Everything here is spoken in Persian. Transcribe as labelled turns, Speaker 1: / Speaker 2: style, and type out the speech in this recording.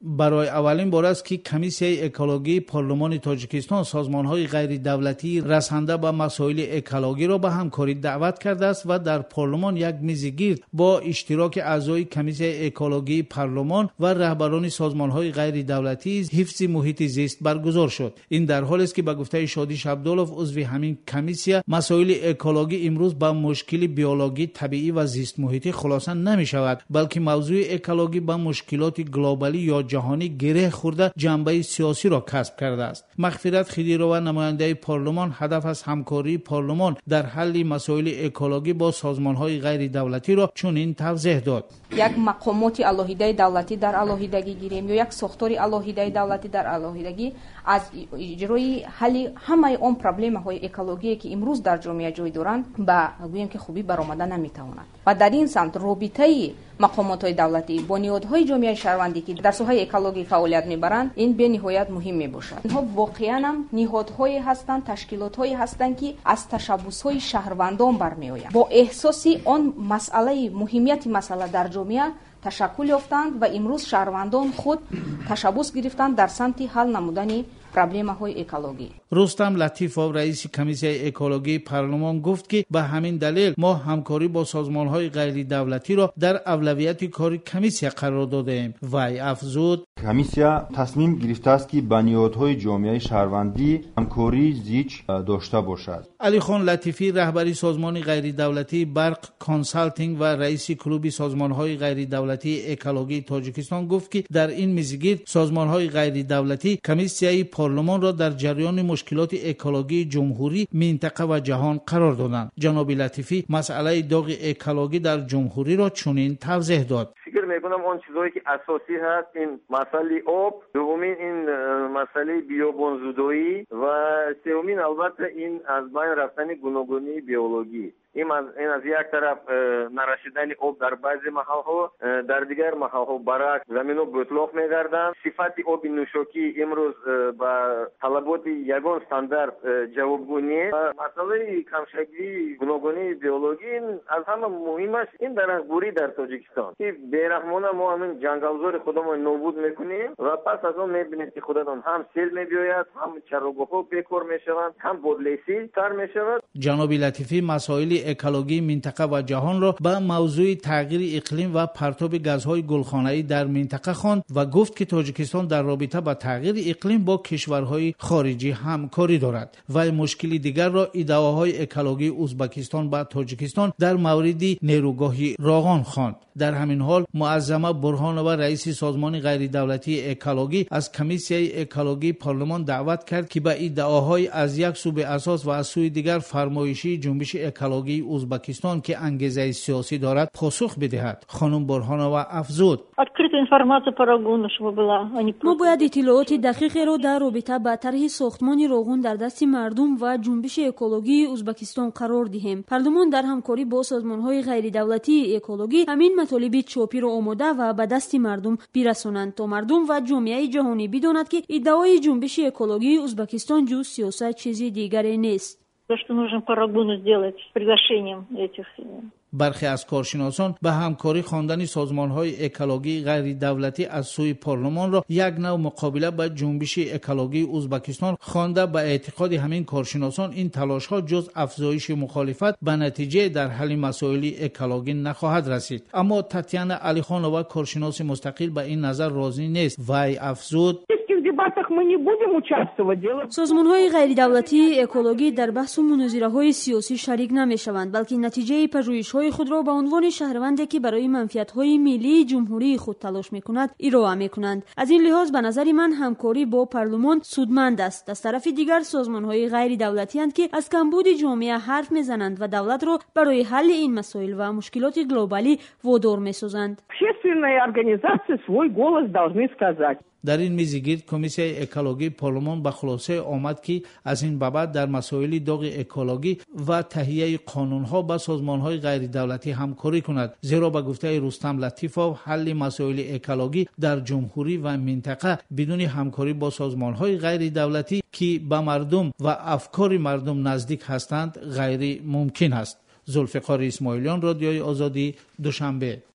Speaker 1: برای اولین بار است که کمیسیای اکولوژی پارلمان تاجیکستان سازمان‌های غیر دولتی رسانده به مسائل اکولوژی را به همکاری دعوت کرده است و در پارلمان یک میز گرد با اشتراک اعضای کمیسیای اکولوژی پارلمان و رهبران سازمان‌های غیر دولتی حفظ محیط زیست برگزار شد. این در حالی است که به گفته شادیش عبدالله عضو همین کمیسیه مسائل اکولوژی امروز با مشکل بیولوژی طبیعی و زیست محیطی خلاصه نمی‌شود، بلکه موضوع اکولوژی با مشکلات گلوبالی یا جهانی گره خورده جنبه سیاسی را کسب کرده است. مغفرت خدیرو نماینده پارلمان هدف از همکاری پارلمان در حل مسائل اکولوژی با سازمان‌های غیر دولتی را چنین توضیح داد:
Speaker 2: یک مقامات الهیده دولتی در الهیدگی گیریم یا یک ساختار الهیده دولتی در الهیدگی از اجرای حل همه اون پرابلم‌های اکولوژی که امروز در جامعه جای دارند با گویم که خوبی برآمده نمی‌تواند و در این سمت رابطه مقامات دولتی با نهادهای جامعه شهروندی که در ساحه اکولوژی فعالیت می‌برند این به نهایت مهم می‌باشد. اینها واقعاً هم نهادهایی هستند، تشکیلات‌هایی هستند که از تشبس‌های شهروندان برمی‌آیند. با احساس آن مسئله مهمیت مسئله در جامعه تشکل یافتند و امروز شهروندان خود تشبس گرفتند در سمت حل نمودن پرابلم‌های اکولوژی.
Speaker 1: رستم لطیفov رئیس کمیسیای اکولوژی پارلمان گفت که به همین دلیل ما همکاری با سازمان‌های غیر دولتی را در اولویت کار کمیسیا قرار دادیم. وی افزود:
Speaker 3: کمیسیا تصمیم گرفته است که با نهادهای جامعه شهروندی همکاری زیچ داشته باشد.
Speaker 1: علی خان لطیفی رهبری سازمان غیر دولتی برق کانسالتینگ و رئیس کلوب سازمان‌های غیر دولتی اکولوژی تاجیکستان گفت که در این میزگرد سازمان‌های غیر دولتی کمیسیای پارلمان را در جریان مشکلات اکولوژی جمهوری منطقه و جهان قرار دادند. جناب لطیفی مسئله داغ اکولوژی در جمهوری را چنین توضیح داد:
Speaker 4: فکر میکنم اون چیزایی که اساسی هست این مسئله آب، دومین این مسئله بیابانزدایی و سومین البته این از بین رفتن گوناگونی بیولوژی. این از یک طرف نرسیدن آب در بعضی محل‌ها، در دیگر محل‌ها برعکس زمین‌ها بطلاق می‌گردند. صفت آب نوشاکی امروز با طلبات یگان استاندارد جوابگو نیست. مسئله کمشگی گوناگونی بیولوژی از همه مهم است. این درنگوری در تاجیکستان که بی‌رحمانه ما همین جنگل‌زار خودمون نابود می‌کنیم و پس از اون می‌بینید که خودمون هم سیل می‌بیاید، هم چراگاه‌ها بیکار می‌شوند، هم بادلیسی تر می‌شود.
Speaker 1: جناب لطیفی مسائل اکولوژی منطقه و جهان را به موضوع تغییر اقلیم و پرتاب گازهای گلخانه‌ای در منطقه خواند و گفت که تاجیکستان در رابطه با تغییر اقلیم با کشورهای خارجی همکاری دارد و مشکل دیگر را ادعاهای اکولوژی ازبکستان با تاجیکستان در مورد نیروگاه راغان خواند. در همین حال معظمه برهانова رئیس سازمان غیر دولتی اکولوژی از کمیسیای اکولوژی پارلمان دعوت کرد که به ادعاهای از یک سو به اساس و از سوی دیگر فرمایشی جنبش اکولوژی ازبکستان که انگیزه سیاسی دارد پاسخ بدهد. خانم برهانова افزود:
Speaker 5: ما باید اطلاعات دقیق را در رابطه با طرح ساختمان راغون در دست مردم و جنبش اکولوژی ازبکستان قرار دهیم. پارلمان در همکاری با سازمان‌های غیر دولتی اکولوژی همین مطالب چاپی را آماده و به دست مردم برسانند تا مردم و جامعه جهانی بداند که ادعای جنبش اکولوژی ازبکستان جز سیاست چیزی دیگری نیست.
Speaker 1: برخی از کارشناسان به همکاری خواندن سازمان‌های اکولوژی غیر دولتی از سوی پارلمان را یک نوع مقابله با جنبش اکولوژی ازبکستان خوانده. به اعتقاد همین کارشناسان این تلاش‌ها جز افزایش مخالفت به نتیجه در حل مسائل اکولوژی نخواهد رسید. اما تاتیانا علیخانова کارشناس مستقل به این نظر راضی نیست. وی افزود:
Speaker 5: سازمان‌های غیر دولتی اکولوژی در بحث و مناظره‌های سیاسی شریک نمی‌شوند، بلکه نتیجه پژوهش‌های خود را به عنوان شهروندی که برای منفعت‌های ملی جمهوری خود تلاش می‌کند ارائه می‌کنند. از این لحاظ به نظر من همکاری با پارلمان سودمند است. از طرف دیگر سازمان‌های غیر دولتی اند که از کمبود جامعه حرف می‌زنند و دولت را برای حل این مسائل و مشکلات گلوبالی وادار می‌سازند.
Speaker 1: در این میزگرد کمیسیای اکولوژی پارلمان به خلاصه آمد که از این بابت در مسائل داغ اکولوژی و تهیه قانون‌ها با سازمان‌های غیر دولتی همکاری کند، زیرا به گفته رستم لطیفov حل مسائل اکولوژی در جمهوری و منطقه بدون همکاری با سازمان‌های غیر دولتی که به مردم و افکار مردم نزدیک هستند غیر ممکن است. ذوالفقار اسماعیلیان، رادیوی آزادی، دوشنبه.